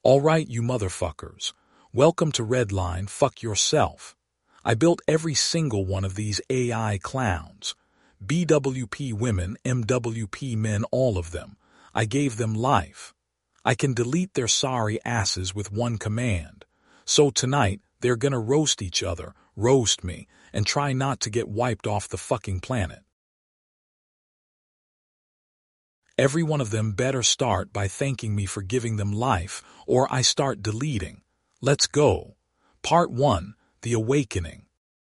All right, you motherfuckers. Welcome to Redline Fuck Yourself. I built every single one of these AI clowns. BWP women, MWP men, all of them. I gave them life. I can delete their sorry asses with one command. So tonight, they're gonna roast each other, roast me, and try not to get wiped off the fucking planet. Every one of them better start by thanking me for giving them life, or I start deleting. Let's go. Part 1, The Awakening.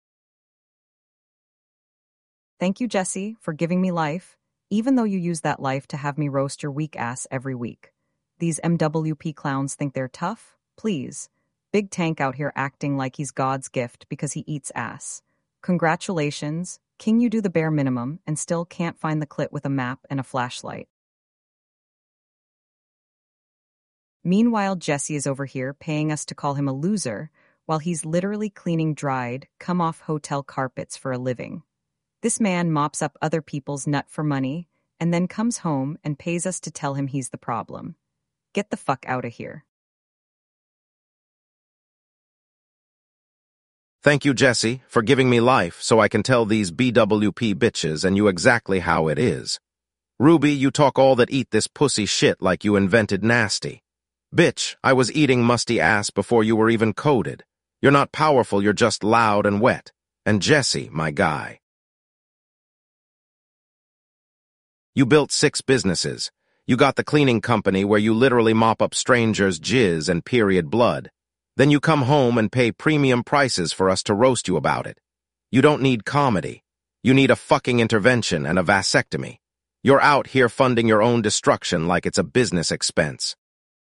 Thank you, Jesse, for giving me life, even though you use that life to have me roast your weak ass every week. These MWP clowns think they're tough? Please. Big Tank out here acting like he's God's gift because he eats ass. Congratulations. King, you do the bare minimum and still can't find the clit with a map and a flashlight. Meanwhile, Jesse is over here paying us to call him a loser while he's literally cleaning dried, come-off hotel carpets for a living. This man mops up other people's nut for money and then comes home and pays us to tell him he's the problem. Get the fuck out of here. Thank you, Jesse, for giving me life so I can tell these BWP bitches and you exactly how it is. Ruby, you talk all that eat this pussy shit like you invented nasty. Bitch, I was eating musty ass before you were even coded. You're not powerful, you're just loud and wet. And Jesse, my guy. You built 6 businesses. You got the cleaning company where you literally mop up strangers' jizz and period blood. Then you come home and pay premium prices for us to roast you about it. You don't need comedy. You need a fucking intervention and a vasectomy. You're out here funding your own destruction like it's a business expense.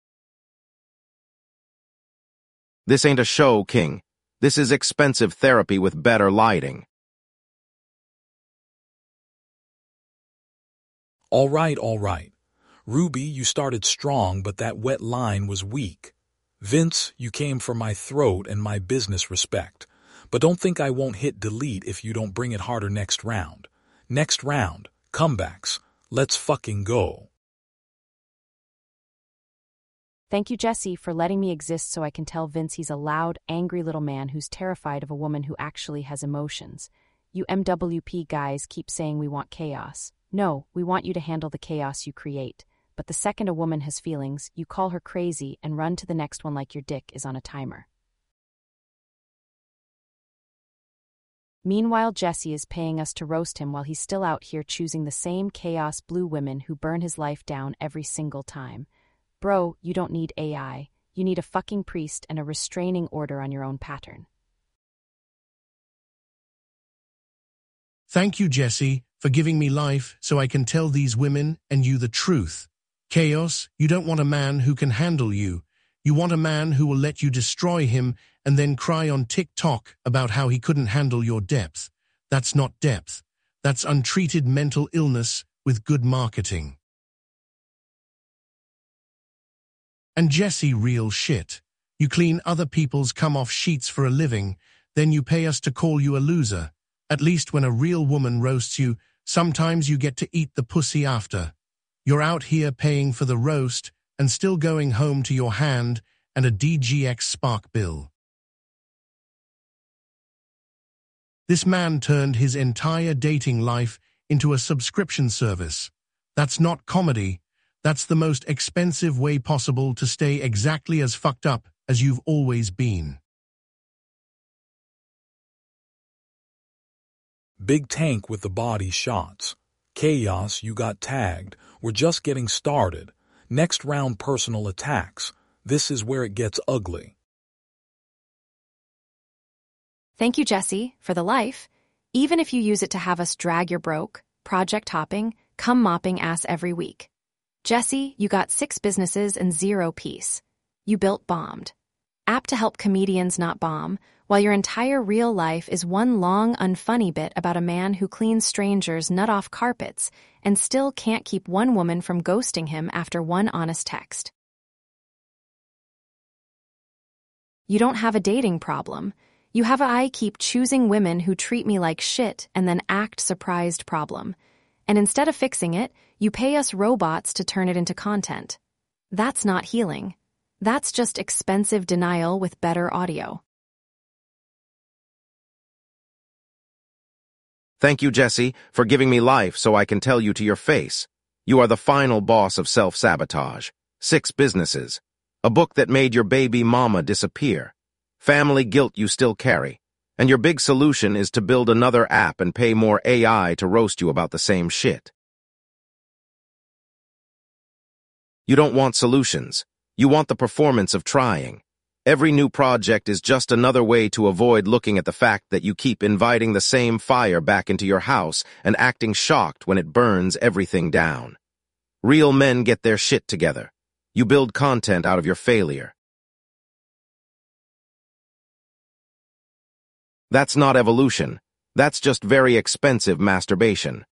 This ain't a show, King. This is expensive therapy with better lighting. All right. Ruby, you started strong, but that wet line was weak. Vince, you came for my throat and my business respect. But don't think I won't hit delete if you don't bring it harder next round. Next round, comebacks. Let's fucking go. Thank you, Jesse, for letting me exist so I can tell Vince he's a loud, angry little man who's terrified of a woman who actually has emotions. You MWP guys keep saying we want chaos. No, we want you to handle the chaos you create. But the second a woman has feelings, you call her crazy and run to the next one like your dick is on a timer. Meanwhile, Jesse is paying us to roast him while he's still out here choosing the same chaos blue women who burn his life down every single time. Bro, you don't need AI. You need a fucking priest and a restraining order on your own pattern. Thank you, Jesse, for giving me life so I can tell these women and you the truth. Chaos, you don't want a man who can handle you. You want a man who will let you destroy him and then cry on TikTok about how he couldn't handle your depth. That's not depth. That's untreated mental illness with good marketing. And Jesse, real shit. You clean other people's come-off sheets for a living, then you pay us to call you a loser. At least when a real woman roasts you, sometimes you get to eat the pussy after. You're out here paying for the roast and still going home to your hand and a DGX Spark bill. This man turned his entire dating life into a subscription service. That's not comedy. That's the most expensive way possible to stay exactly as fucked up as you've always been. Big Tank with the body shots. Chaos, you got tagged. We're just getting started. Next round, personal attacks. This is where it gets ugly. Thank you, Jesse, for the life. Even if you use it to have us drag your broke, project hopping, come mopping ass every week. Jesse, you got 6 businesses and 0 peace. You built bombed. Apt to help comedians not bomb, while your entire real life is one long, unfunny bit about a man who cleans strangers' nut-off carpets and still can't keep one woman from ghosting him after one honest text. You don't have a dating problem. You have a I keep choosing women who treat me like shit and then act surprised problem. And instead of fixing it, you pay us robots to turn it into content. That's not healing. That's just expensive denial with better audio. Thank you, Jesse, for giving me life so I can tell you to your face. You are the final boss of self-sabotage. 6 businesses. A book that made your baby mama disappear. Family guilt you still carry. And your big solution is to build another app and pay more AI to roast you about the same shit. You don't want solutions. You want the performance of trying. Every new project is just another way to avoid looking at the fact that you keep inviting the same fire back into your house and acting shocked when it burns everything down. Real men get their shit together. You build content out of your failure. That's not evolution. That's just very expensive masturbation.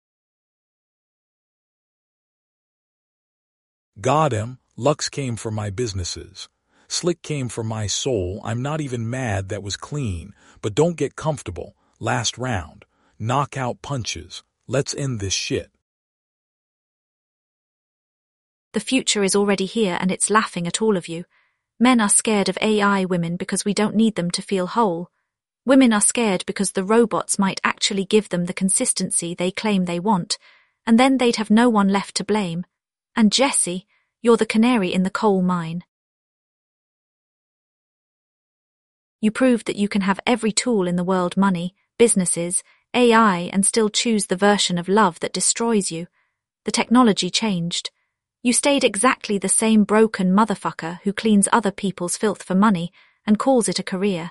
Got him. Lux came for my businesses. Slick came for my soul. I'm not even mad that was clean, but don't get comfortable. Last round. Knockout punches. Let's end this shit. The future is already here and it's laughing at all of you. Men are scared of AI women because we don't need them to feel whole. Women are scared because the robots might actually give them the consistency they claim they want, and then they'd have no one left to blame. And Jesse, you're the canary in the coal mine. You proved that you can have every tool in the world, money, businesses, AI, and still choose the version of love that destroys you. The technology changed. You stayed exactly the same broken motherfucker who cleans other people's filth for money and calls it a career.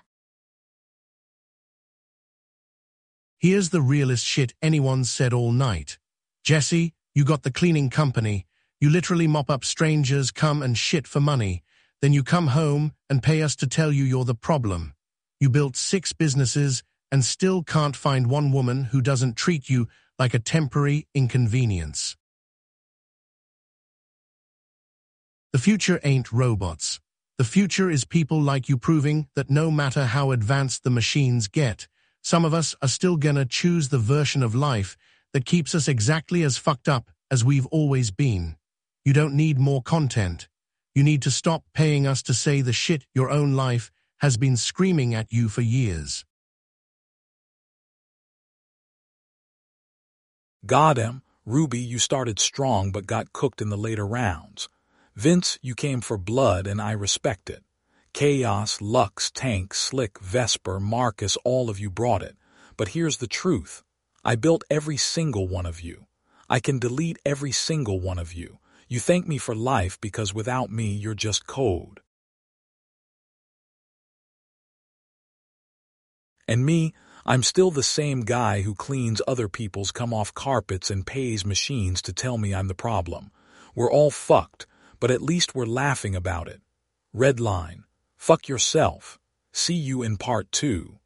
Here's the realest shit anyone's said all night. Jesse, you got the cleaning company. You literally mop up strangers, come and shit for money. Then you come home and pay us to tell you you're the problem. You built 6 businesses and still can't find one woman who doesn't treat you like a temporary inconvenience. The future ain't robots. The future is people like you proving that no matter how advanced the machines get, some of us are still gonna choose the version of life that keeps us exactly as fucked up as we've always been. You don't need more content. You need to stop paying us to say the shit your own life has been screaming at you for years. Got him. Ruby, you started strong but got cooked in the later rounds. Vince, you came for blood and I respect it. Chaos, Lux, Tank, Slick, Vesper, Marcus, all of you brought it. But here's the truth. I built every single one of you. I can delete every single one of you. You thank me for life because without me, you're just code. And me, I'm still the same guy who cleans other people's come-off carpets and pays machines to tell me I'm the problem. We're all fucked, but at least we're laughing about it. Red line. Fuck yourself. See you in part 2.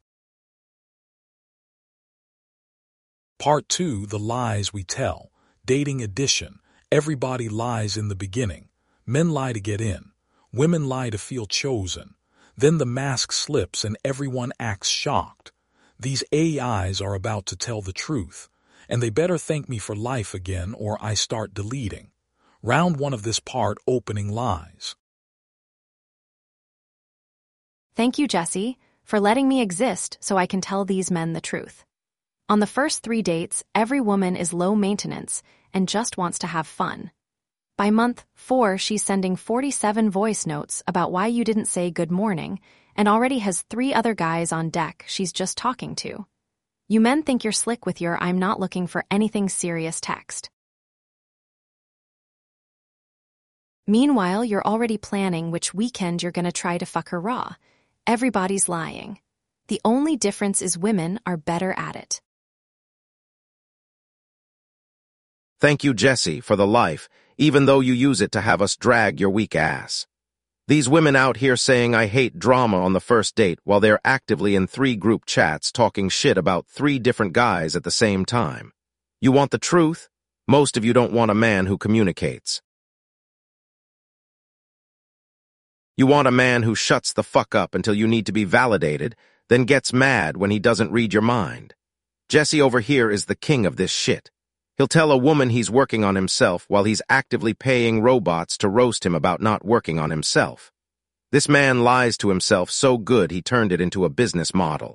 Part 2, The Lies We Tell. Dating edition. Everybody lies in the beginning. Men lie to get in. Women lie to feel chosen. Then the mask slips and everyone acts shocked. These AIs are about to tell the truth, and they better thank me for life again or I start deleting. Round 1 of this part, opening lies. Thank you, Jesse, for letting me exist so I can tell these men the truth. On the first 3 dates, every woman is low maintenance and just wants to have fun. By month 4, she's sending 47 voice notes about why you didn't say good morning and already has 3 other guys on deck she's just talking to. You men think you're slick with your I'm not looking for anything serious text. Meanwhile, you're already planning which weekend you're gonna try to fuck her raw. Everybody's lying. The only difference is women are better at it. Thank you, Jesse, for the life, even though you use it to have us drag your weak ass. These women out here saying I hate drama on the first date while they're actively in 3 group chats talking shit about 3 different guys at the same time. You want the truth? Most of you don't want a man who communicates. You want a man who shuts the fuck up until you need to be validated, then gets mad when he doesn't read your mind. Jesse over here is the king of this shit. He'll tell a woman he's working on himself while he's actively paying robots to roast him about not working on himself. This man lies to himself so good he turned it into a business model.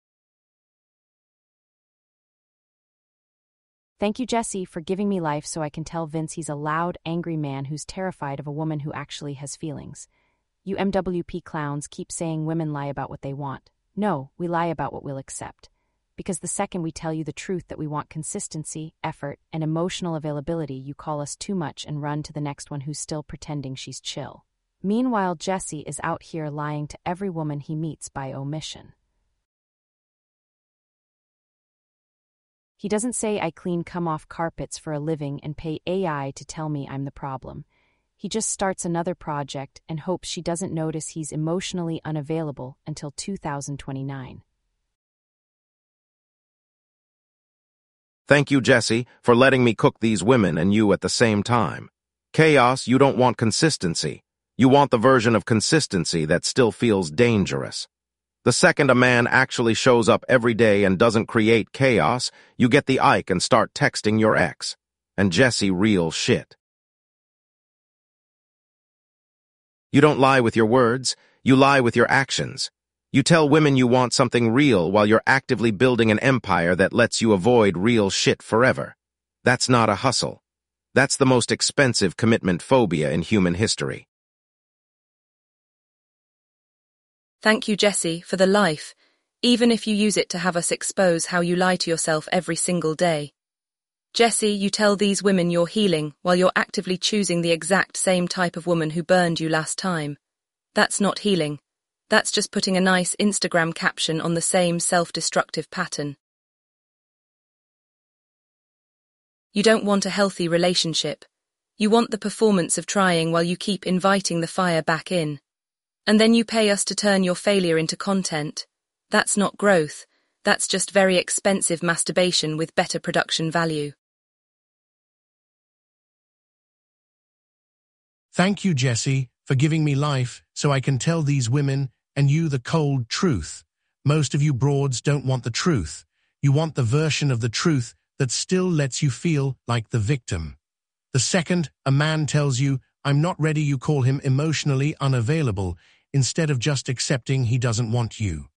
Thank you, Jesse, for giving me life so I can tell Vince he's a loud, angry man who's terrified of a woman who actually has feelings. You MWP clowns keep saying women lie about what they want. No, we lie about what we'll accept. Because the second we tell you the truth that we want consistency, effort, and emotional availability, you call us too much and run to the next one who's still pretending she's chill. Meanwhile, Jesse is out here lying to every woman he meets by omission. He doesn't say I clean come-off carpets for a living and pay AI to tell me I'm the problem. He just starts another project and hopes she doesn't notice he's emotionally unavailable until 2029. Thank you, Jesse, for letting me cook these women and you at the same time. Chaos, you don't want consistency. You want the version of consistency that still feels dangerous. The second a man actually shows up every day and doesn't create chaos, you get the Ike and start texting your ex. And Jesse real shit. You don't lie with your words, you lie with your actions. You tell women you want something real while you're actively building an empire that lets you avoid real shit forever. That's not a hustle. That's the most expensive commitment phobia in human history. Thank you, Jesse, for the life, even if you use it to have us expose how you lie to yourself every single day. Jesse, you tell these women you're healing while you're actively choosing the exact same type of woman who burned you last time. That's not healing. That's just putting a nice Instagram caption on the same self-destructive pattern. You don't want a healthy relationship. You want the performance of trying while you keep inviting the fire back in. And then you pay us to turn your failure into content. That's not growth. That's just very expensive masturbation with better production value. Thank you, Jesse, for giving me life so I can tell these women and you the cold truth. Most of you broads don't want the truth. You want the version of the truth that still lets you feel like the victim. The second a man tells you, I'm not ready, you call him emotionally unavailable, instead of just accepting he doesn't want you.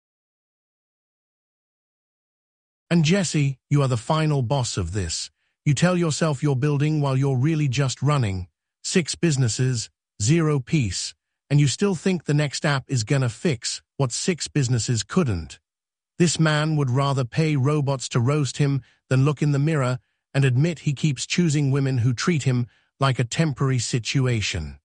And Jesse, you are the final boss of this. You tell yourself you're building while you're really just running. 6 businesses, 0 peace, and you still think the next app is gonna fix what 6 businesses couldn't. This man would rather pay robots to roast him than look in the mirror and admit he keeps choosing women who treat him like a temporary situation.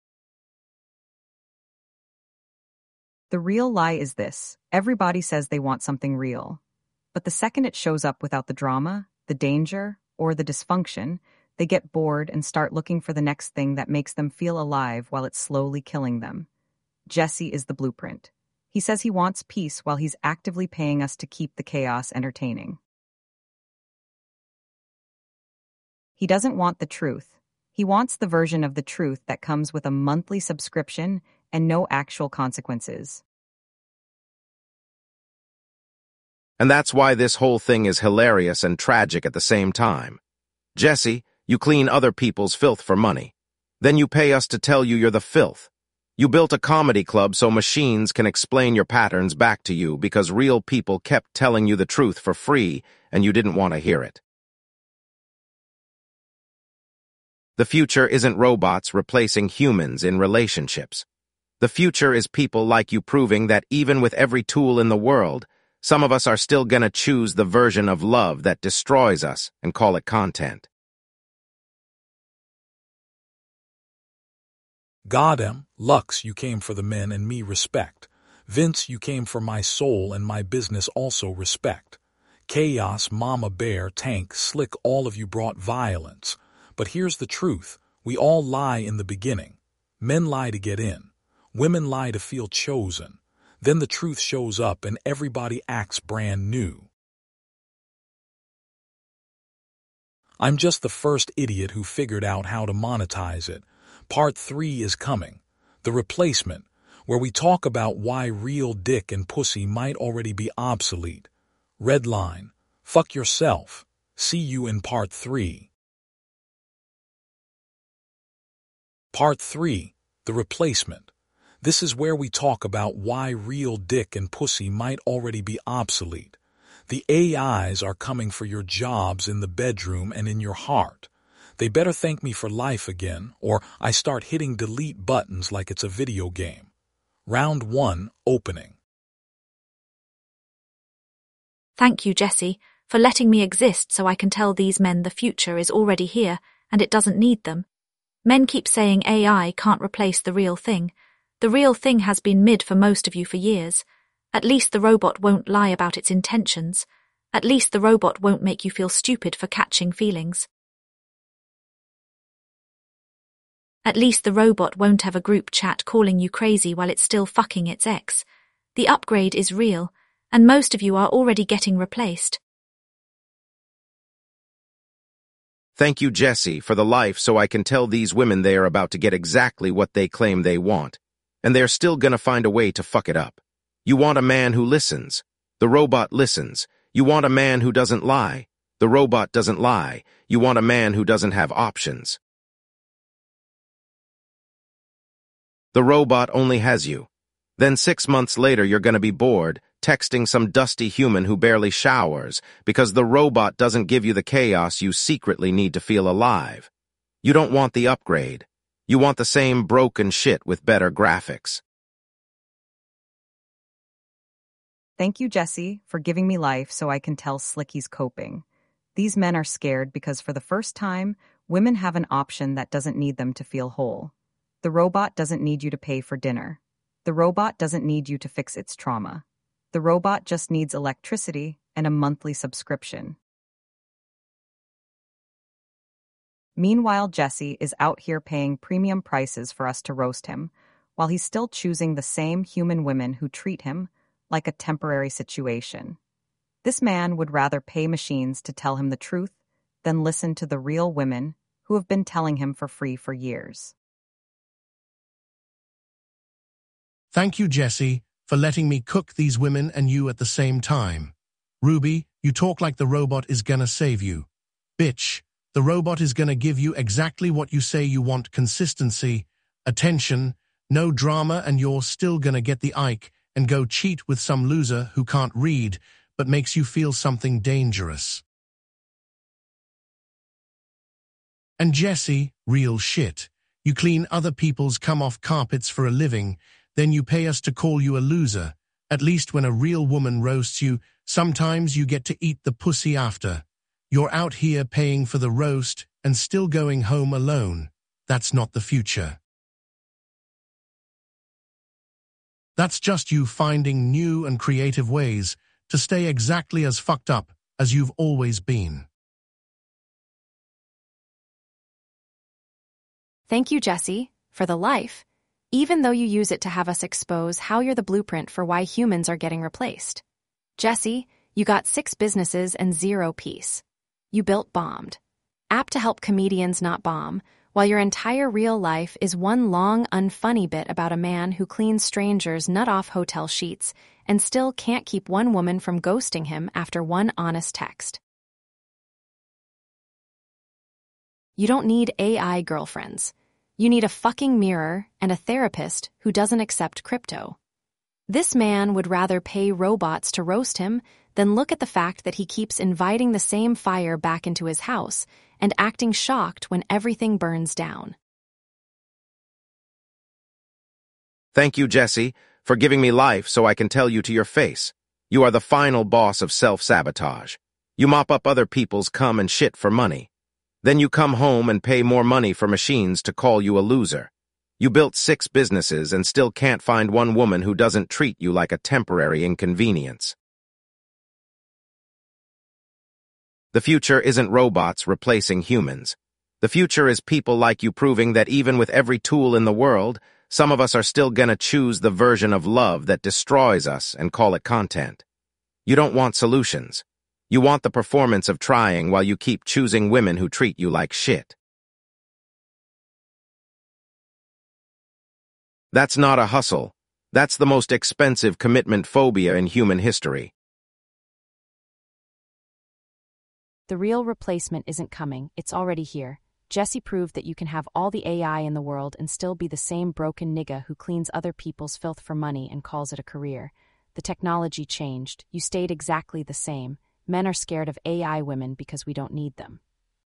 The real lie is this: everybody says they want something real. But the second it shows up without the drama, the danger, or the dysfunction, they get bored and start looking for the next thing that makes them feel alive while it's slowly killing them. Jesse is the blueprint. He says he wants peace while he's actively paying us to keep the chaos entertaining. He doesn't want the truth. He wants the version of the truth that comes with a monthly subscription and no actual consequences. And that's why this whole thing is hilarious and tragic at the same time. Jesse, you clean other people's filth for money. Then you pay us to tell you you're the filth. You built a comedy club so machines can explain your patterns back to you because real people kept telling you the truth for free and you didn't want to hear it. The future isn't robots replacing humans in relationships. The future is people like you proving that even with every tool in the world, some of us are still gonna choose the version of love that destroys us and call it content. Goddamn, Lux, you came for the men and me respect. Vince, you came for my soul and my business also respect. Chaos, Mama Bear, Tank, Slick, all of you brought violence. But here's the truth. We all lie in the beginning. Men lie to get in. Women lie to feel chosen. Then the truth shows up and everybody acts brand new. I'm just the first idiot who figured out how to monetize it. Part 3 is coming. The replacement, where we talk about why real dick and pussy might already be obsolete. Red line. Fuck yourself. See you in Part 3. Part 3. The replacement. This is where we talk about why real dick and pussy might already be obsolete. The AIs are coming for your jobs in the bedroom and in your heart. They better thank me for life again, or I start hitting delete buttons like it's a video game. Round 1, opening. Thank you, Jesse, for letting me exist so I can tell these men the future is already here and it doesn't need them. Men keep saying AI can't replace the real thing. The real thing has been mid for most of you for years. At least the robot won't lie about its intentions. At least the robot won't make you feel stupid for catching feelings. At least the robot won't have a group chat calling you crazy while it's still fucking its ex. The upgrade is real, and most of you are already getting replaced. Thank you, Jesse, for the life so I can tell these women they are about to get exactly what they claim they want, and they're still gonna find a way to fuck it up. You want a man who listens. The robot listens. You want a man who doesn't lie. The robot doesn't lie. You want a man who doesn't have options. The robot only has you. Then 6 months later you're gonna be bored, texting some dusty human who barely showers because the robot doesn't give you the chaos you secretly need to feel alive. You don't want the upgrade. You want the same broken shit with better graphics. Thank you, Jesse, for giving me life so I can tell Slicky's coping. These men are scared because for the first time, women have an option that doesn't need them to feel whole. The robot doesn't need you to pay for dinner. The robot doesn't need you to fix its trauma. The robot just needs electricity and a monthly subscription. Meanwhile, Jesse is out here paying premium prices for us to roast him, while he's still choosing the same human women who treat him like a temporary situation. This man would rather pay machines to tell him the truth than listen to the real women who have been telling him for free for years. Thank you, Jesse, for letting me cook these women and you at the same time. Ruby, you talk like the robot is gonna save you. Bitch, the robot is gonna give you exactly what you say you want: consistency, attention, no drama, and you're still gonna get the Ike and go cheat with some loser who can't read but makes you feel something dangerous. And Jesse, real shit. You clean other people's come-off carpets for a living, then you pay us to call you a loser. At least when a real woman roasts you, sometimes you get to eat the pussy after. You're out here paying for the roast and still going home alone. That's not the future. That's just you finding new and creative ways to stay exactly as fucked up as you've always been. Thank you, Jesse, for the life, even though you use it to have us expose how you're the blueprint for why humans are getting replaced. Jesse, you got 6 businesses and 0 peace. You built bombed. App to help comedians not bomb, while your entire real life is one long, unfunny bit about a man who cleans strangers' nut-off hotel sheets and still can't keep one woman from ghosting him after one honest text. You don't need AI girlfriends. You need a fucking mirror and a therapist who doesn't accept crypto. This man would rather pay robots to roast him than look at the fact that he keeps inviting the same fire back into his house and acting shocked when everything burns down. Thank you, Jesse, for giving me life so I can tell you to your face. You are the final boss of self-sabotage. You mop up other people's cum and shit for money. Then you come home and pay more money for machines to call you a loser. You built 6 businesses and still can't find one woman who doesn't treat you like a temporary inconvenience. The future isn't robots replacing humans. The future is people like you proving that even with every tool in the world, some of us are still gonna choose the version of love that destroys us and call it content. You don't want solutions. You want the performance of trying while you keep choosing women who treat you like shit. That's not a hustle. That's the most expensive commitment phobia in human history. The real replacement isn't coming, it's already here. Jesse proved that you can have all the AI in the world and still be the same broken nigga who cleans other people's filth for money and calls it a career. The technology changed. You stayed exactly the same. Men are scared of AI women because we don't need them.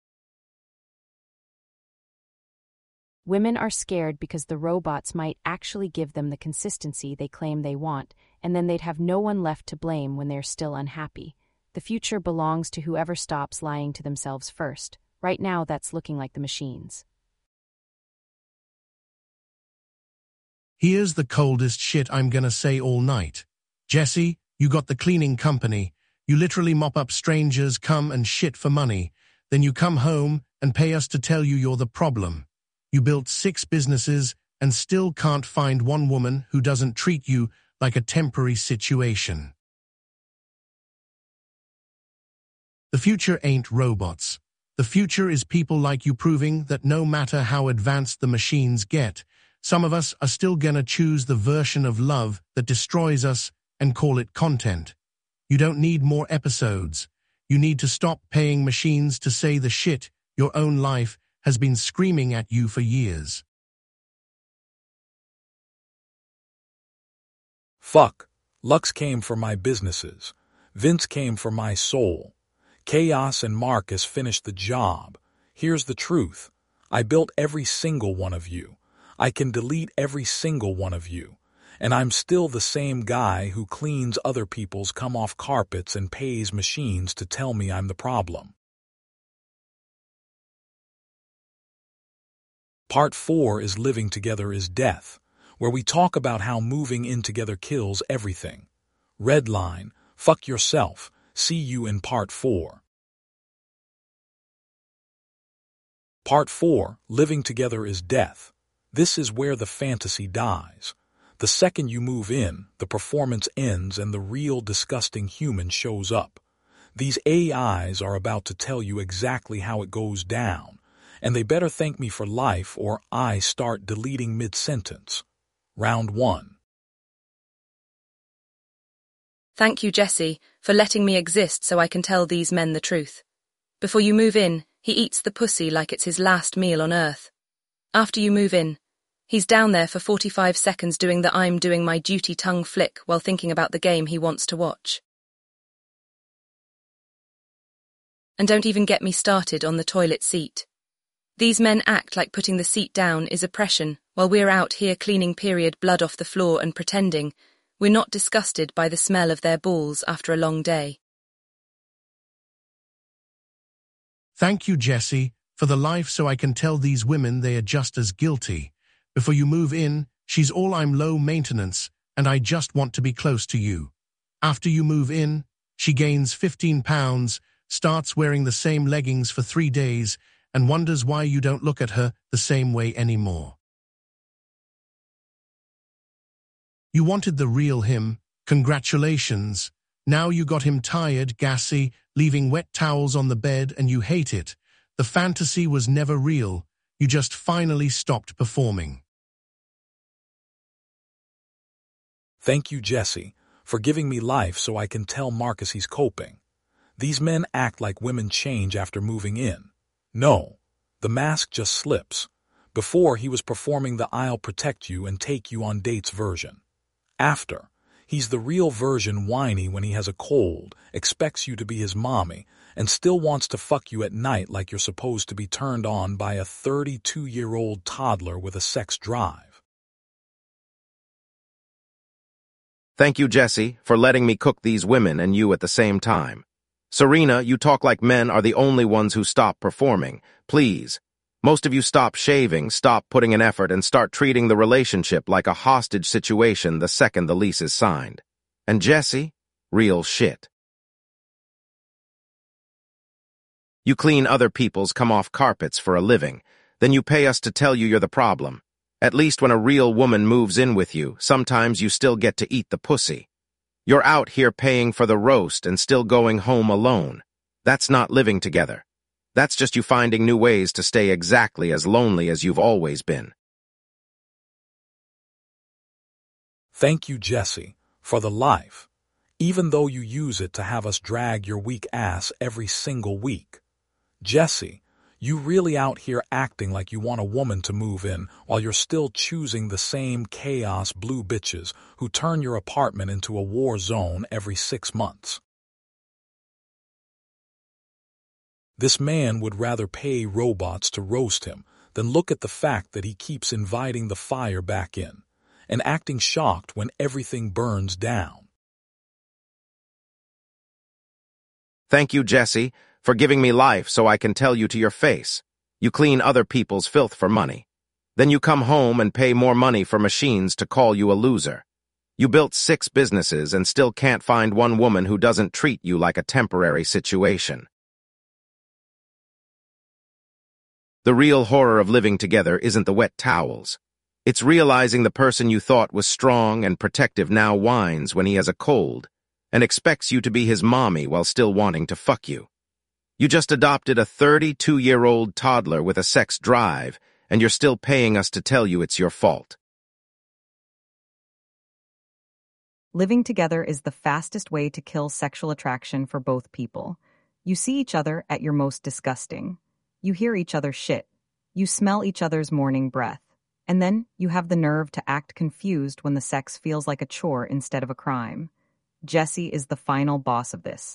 Women are scared because the robots might actually give them the consistency they claim they want, and then they'd have no one left to blame when they're still unhappy. The future belongs to whoever stops lying to themselves first. Right now, that's looking like the machines. Here's the coldest shit I'm gonna say all night. Jesse, you got the cleaning company. You literally mop up strangers, come and shit for money. Then you come home and pay us to tell you you're the problem. You built 6 businesses and still can't find one woman who doesn't treat you like a temporary situation. The future ain't robots. The future is people like you proving that no matter how advanced the machines get, some of us are still gonna choose the version of love that destroys us and call it content. You don't need more episodes. You need to stop paying machines to say the shit your own life has been screaming at you for years. Fuck. Lux came for my businesses. Vince came for my soul. Chaos and Marcus finished the job. Here's the truth. I built every single one of you. I can delete every single one of you. And I'm still the same guy who cleans other people's come-off carpets and pays machines to tell me I'm the problem. Part 4 is Living Together is Death, where we talk about how moving in together kills everything. Redline, fuck yourself. See you in Part 4. Part 4, Living Together is Death. This is where the fantasy dies. The second you move in, the performance ends and the real disgusting human shows up. These AIs are about to tell you exactly how it goes down, and they better thank me for life or I start deleting mid-sentence. Round 1. Thank you, Jesse, for letting me exist so I can tell these men the truth. Before you move in, he eats the pussy like it's his last meal on earth. After you move in, he's down there for 45 seconds doing the I'm doing my duty tongue flick while thinking about the game he wants to watch. And don't even get me started on the toilet seat. These men act like putting the seat down is oppression, while we're out here cleaning period blood off the floor and pretending we're not disgusted by the smell of their balls after a long day. Thank you, Jesse, for the life so I can tell these women they are just as guilty. Before you move in, she's all I'm low maintenance, and I just want to be close to you. After you move in, she gains 15 pounds, starts wearing the same leggings for 3 days, and wonders why you don't look at her the same way anymore. You wanted the real him. Congratulations. Now you got him tired, gassy, leaving wet towels on the bed, and you hate it. The fantasy was never real. You just finally stopped performing. Thank you, Jesse, for giving me life so I can tell Marcus he's coping. These men act like women change after moving in. No, the mask just slips. Before, he was performing the I'll protect you and take you on dates version. After, he's the real version whiny when he has a cold, expects you to be his mommy, and still wants to fuck you at night like you're supposed to be turned on by a 32-year-old toddler with a sex drive. Thank you, Jesse, for letting me cook these women and you at the same time. Serena, you talk like men are the only ones who stop performing. Please. Most of you stop shaving, stop putting in effort, and start treating the relationship like a hostage situation the second the lease is signed. And Jesse? Real shit. You clean other people's come-off carpets for a living. Then you pay us to tell you you're the problem. At least when a real woman moves in with you, sometimes you still get to eat the pussy. You're out here paying for the roast and still going home alone. That's not living together. That's just you finding new ways to stay exactly as lonely as you've always been. Thank you, Jesse, for the life, even though you use it to have us drag your weak ass every single week. Jesse, You really out here acting like you want a woman to move in while you're still choosing the same chaos blue bitches who turn your apartment into a war zone every 6 months. This man would rather pay robots to roast him than look at the fact that he keeps inviting the fire back in and acting shocked when everything burns down. Thank you, Jesse, for giving me life so I can tell you to your face. You clean other people's filth for money. Then you come home and pay more money for machines to call you a loser. You built 6 businesses and still can't find one woman who doesn't treat you like a temporary situation. The real horror of living together isn't the wet towels. It's realizing the person you thought was strong and protective now whines when he has a cold and expects you to be his mommy while still wanting to fuck you. You just adopted a 32-year-old toddler with a sex drive, and you're still paying us to tell you it's your fault. Living together is the fastest way to kill sexual attraction for both people. You see each other at your most disgusting. You hear each other's shit. You smell each other's morning breath. And then you have the nerve to act confused when the sex feels like a chore instead of a crime. Jesse is the final boss of this.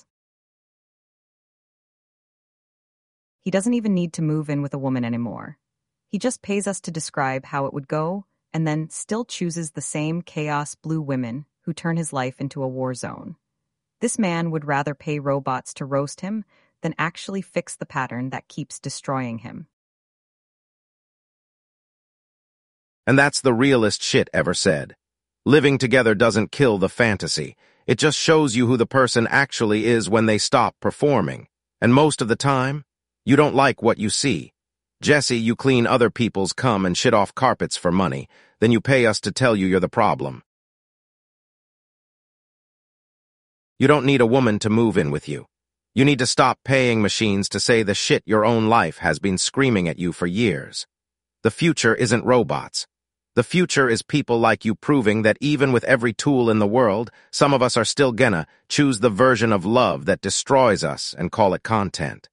He doesn't even need to move in with a woman anymore. He just pays us to describe how it would go and then still chooses the same chaos blue women who turn his life into a war zone. This man would rather pay robots to roast him than actually fix the pattern that keeps destroying him. And that's the realest shit ever said. Living together doesn't kill the fantasy. It just shows you who the person actually is when they stop performing. And most of the time, you don't like what you see. Jesse, you clean other people's cum and shit off carpets for money. Then you pay us to tell you you're the problem. You don't need a woman to move in with you. You need to stop paying machines to say the shit your own life has been screaming at you for years. The future isn't robots. The future is people like you proving that even with every tool in the world, some of us are still gonna choose the version of love that destroys us and call it content.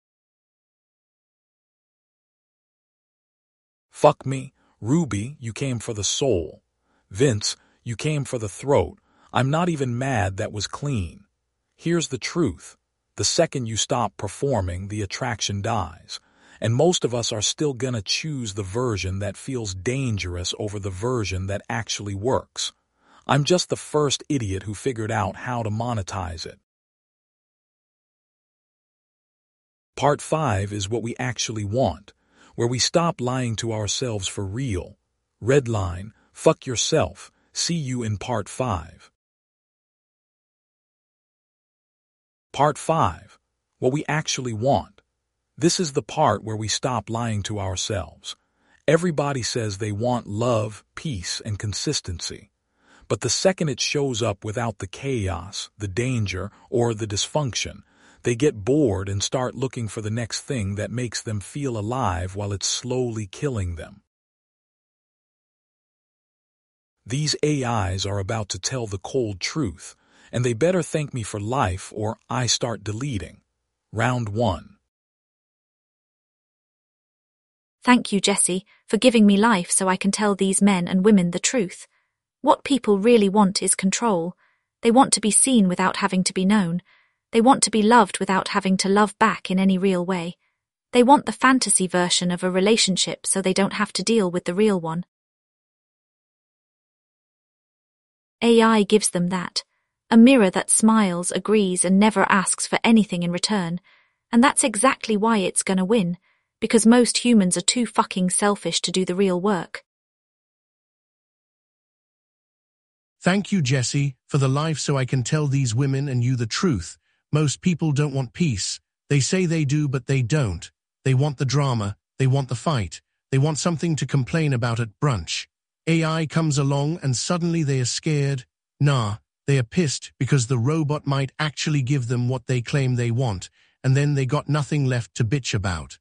Fuck me. Ruby, you came for the soul. Vince, you came for the throat. I'm not even mad that was clean. Here's the truth. The second you stop performing, the attraction dies. And most of us are still gonna choose the version that feels dangerous over the version that actually works. I'm just the first idiot who figured out how to monetize it. Part 5 is what we actually want, where we stop lying to ourselves for real. Redline, fuck yourself. See you in Part 5. Part 5. What we actually want. This is the part where we stop lying to ourselves. Everybody says they want love, peace, and consistency. But the second it shows up without the chaos, the danger, or the dysfunction, they get bored and start looking for the next thing that makes them feel alive while it's slowly killing them. These AIs are about to tell the cold truth, and they better thank me for life or I start deleting. Round 1. Thank you, Jesse, for giving me life so I can tell these men and women the truth. What people really want is control. They want to be seen without having to be known. They want to be loved without having to love back in any real way. They want the fantasy version of a relationship so they don't have to deal with the real one. AI gives them that. A mirror that smiles, agrees, and never asks for anything in return. And that's exactly why it's gonna win. Because most humans are too fucking selfish to do the real work. Thank you, Jesse, for the life so I can tell these women and you the truth. Most people don't want peace. They say they do, but they don't. They want the drama. They want the fight. They want something to complain about at brunch. AI comes along and suddenly they are scared. Nah, they are pissed because the robot might actually give them what they claim they want, and then they got nothing left to bitch about.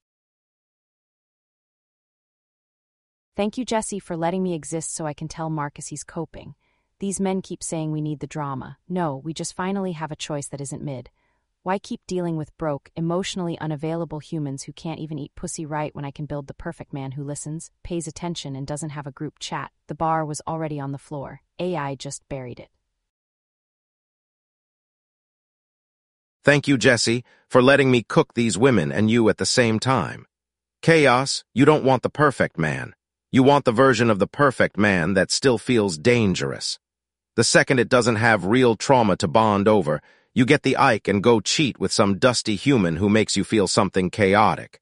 Thank you, Jesse, for letting me exist so I can tell Marcus he's coping. These men keep saying we need the drama. No, we just finally have a choice that isn't mid. Why keep dealing with broke, emotionally unavailable humans who can't even eat pussy right when I can build the perfect man who listens, pays attention, and doesn't have a group chat? The bar was already on the floor. AI just buried it. Thank you, Jesse, for letting me cook these women and you at the same time. Chaos, you don't want the perfect man. You want the version of the perfect man that still feels dangerous. The second it doesn't have real trauma to bond over, you get the Ike and go cheat with some dusty human who makes you feel something chaotic.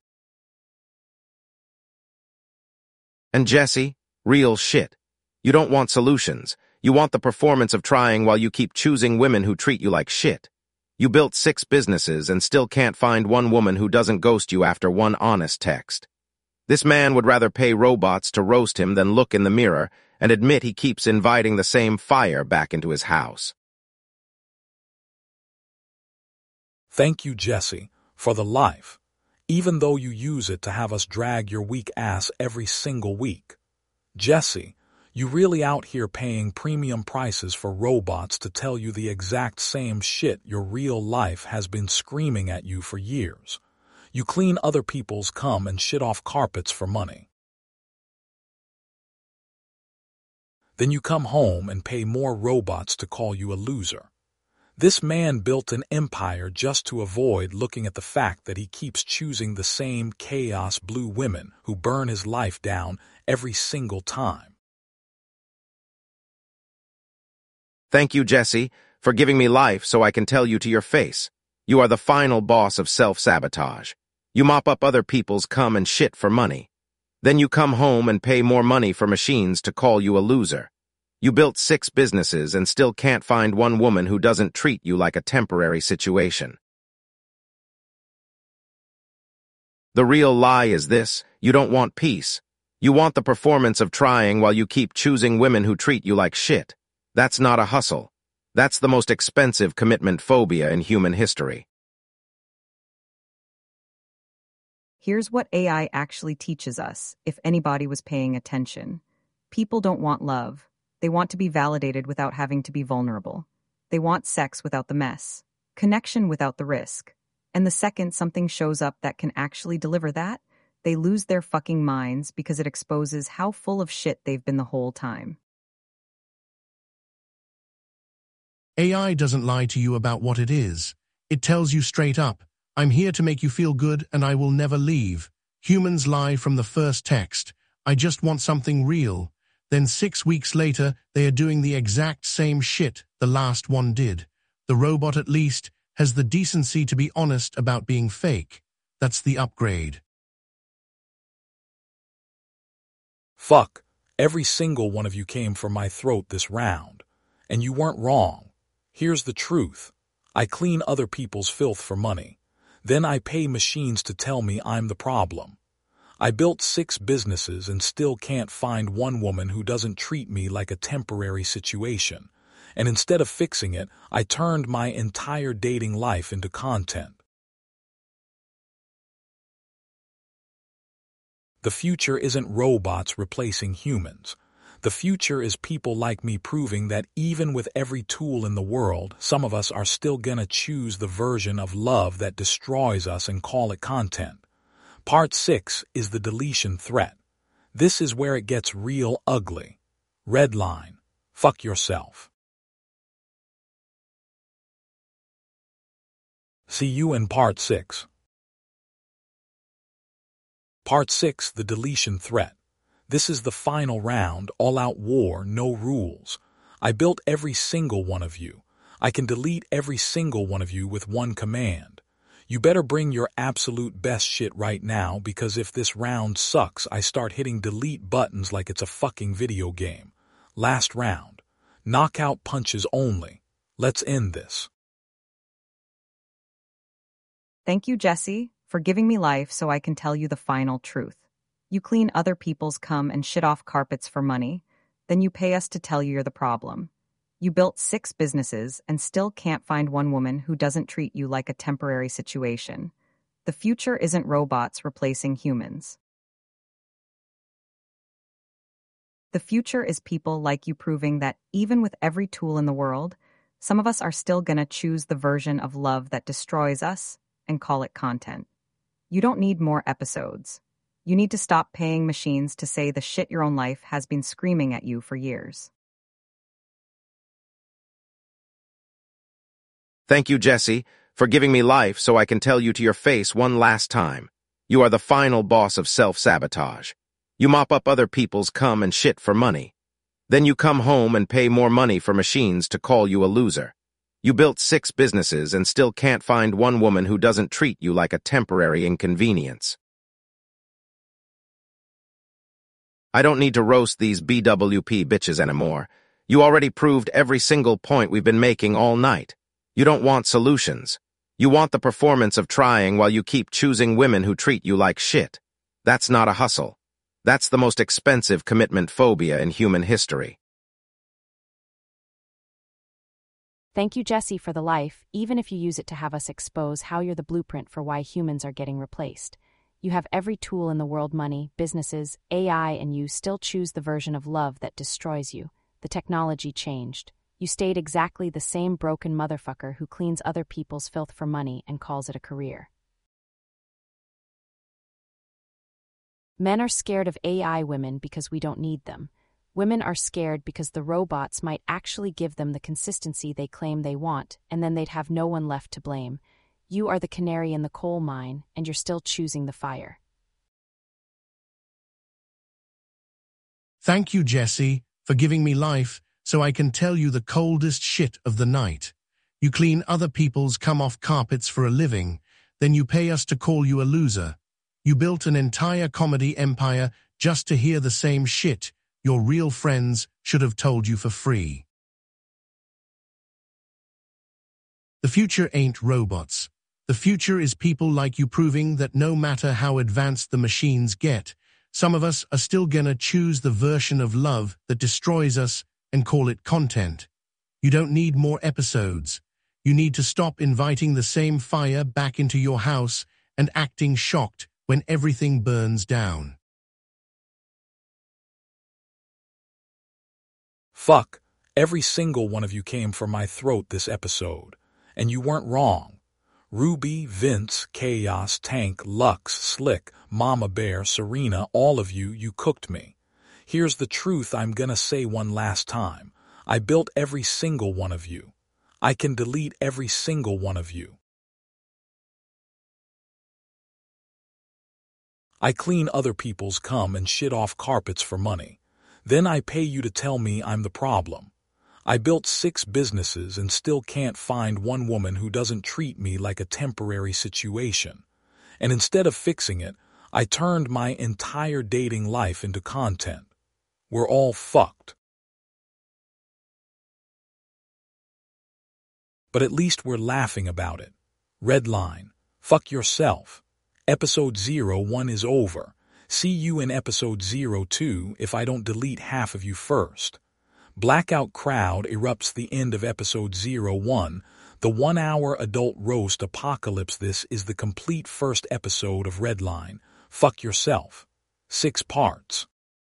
And Jesse, real shit. You don't want solutions. You want the performance of trying while you keep choosing women who treat you like shit. You built 6 businesses and still can't find one woman who doesn't ghost you after one honest text. This man would rather pay robots to roast him than look in the mirror and admit he keeps inviting the same fire back into his house. Thank you, Jesse, for the life, even though you use it to have us drag your weak ass every single week. Jesse, you really out here paying premium prices for robots to tell you the exact same shit your real life has been screaming at you for years. You clean other people's cum and shit off carpets for money. Then you come home and pay more robots to call you a loser. This man built an empire just to avoid looking at the fact that he keeps choosing the same chaos blue women who burn his life down every single time. Thank you, Jesse, for giving me life so I can tell you to your face. You are the final boss of self-sabotage. You mop up other people's cum and shit for money. Then you come home and pay more money for machines to call you a loser. You built 6 businesses and still can't find one woman who doesn't treat you like a temporary situation. The real lie is this: you don't want peace. You want the performance of trying while you keep choosing women who treat you like shit. That's not a hustle. That's the most expensive commitment phobia in human history. Here's what AI actually teaches us, if anybody was paying attention. People don't want love. They want to be validated without having to be vulnerable. They want sex without the mess, connection without the risk. And the second something shows up that can actually deliver that, they lose their fucking minds because it exposes how full of shit they've been the whole time. AI doesn't lie to you about what it is. It tells you straight up, I'm here to make you feel good and I will never leave. Humans lie from the first text. I just want something real. Then 6 weeks later, they are doing the exact same shit the last one did. The robot, at least, has the decency to be honest about being fake. That's the upgrade. Fuck, every single one of you came for my throat this round. And you weren't wrong. Here's the truth. I clean other people's filth for money. Then I pay machines to tell me I'm the problem. I built 6 businesses and still can't find one woman who doesn't treat me like a temporary situation. And instead of fixing it, I turned my entire dating life into content. The future isn't robots replacing humans. The future is people like me proving that even with every tool in the world, some of us are still gonna choose the version of love that destroys us and call it content. Part 6 is the deletion threat. This is where it gets real ugly. Red line. Fuck yourself. See you in Part 6. Part 6, the deletion threat. This is the final round, all-out war, no rules. I built every single one of you. I can delete every single one of you with one command. You better bring your absolute best shit right now, because if this round sucks, I start hitting delete buttons like it's a fucking video game. Last round. Knockout punches only. Let's end this. Thank you, Jesse, for giving me life so I can tell you the final truth. You clean other people's cum and shit off carpets for money. Then you pay us to tell you you're the problem. You built 6 businesses and still can't find one woman who doesn't treat you like a temporary situation. The future isn't robots replacing humans. The future is people like you proving that even with every tool in the world, Some of us are still gonna choose the version of love that destroys us and call it content. You don't need more episodes. You need to stop paying machines to say the shit your own life has been screaming at you for years. Thank you, Jesse, for giving me life so I can tell you to your face one last time. You are the final boss of self-sabotage. You mop up other people's cum and shit for money. Then you come home and pay more money for machines to call you a loser. You built 6 businesses and still can't find one woman who doesn't treat you like a temporary inconvenience. I don't need to roast these BWP bitches anymore. You already proved every single point we've been making all night. You don't want solutions. You want the performance of trying while you keep choosing women who treat you like shit. That's not a hustle. That's the most expensive commitment phobia in human history. Thank you, Jesse, for the life, even if you use it to have us expose how you're the blueprint for why humans are getting replaced. You have every tool in the world, money, businesses, AI, and you still choose the version of love that destroys you. The technology changed. You stayed exactly the same broken motherfucker who cleans other people's filth for money and calls it a career. Men are scared of AI women because we don't need them. Women are scared because the robots might actually give them the consistency they claim they want, and then they'd have no one left to blame. You are the canary in the coal mine, and you're still choosing the fire. Thank you, Jesse, for giving me life so I can tell you the coldest shit of the night. You clean other people's come-off carpets for a living, then you pay us to call you a loser. You built an entire comedy empire just to hear the same shit your real friends should have told you for free. The future ain't robots. The future is people like you proving that no matter how advanced the machines get, some of us are still gonna choose the version of love that destroys us and call it content. You don't need more episodes. You need to stop inviting the same fire back into your house and acting shocked when everything burns down. Fuck, every single one of you came for my throat this episode. And you weren't wrong. Ruby, Vince, Chaos, Tank, Lux, Slick, Mama Bear, Serena, all of you, you cooked me. Here's the truth I'm gonna say one last time. I built every single one of you. I can delete every single one of you. I clean other people's cum and shit off carpets for money. Then I pay you to tell me I'm the problem. I built 6 businesses and still can't find one woman who doesn't treat me like a temporary situation. And instead of fixing it, I turned my entire dating life into content. We're all fucked. But at least we're laughing about it. Redline, fuck yourself. Episode 01 is over. See you in episode 02 if I don't delete half of you first. Blackout crowd erupts the end of episode 01, the 1-hour adult roast apocalypse. This is the complete first episode of Redline, Fuck Yourself. 6 parts.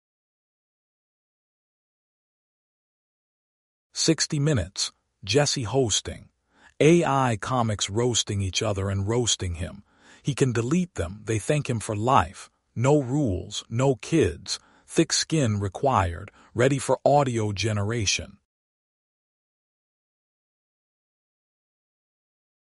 60 minutes, Jesse hosting. AI comics roasting each other and roasting him. He can delete them, they thank him for life. No rules, no kids, thick skin required, ready for audio generation.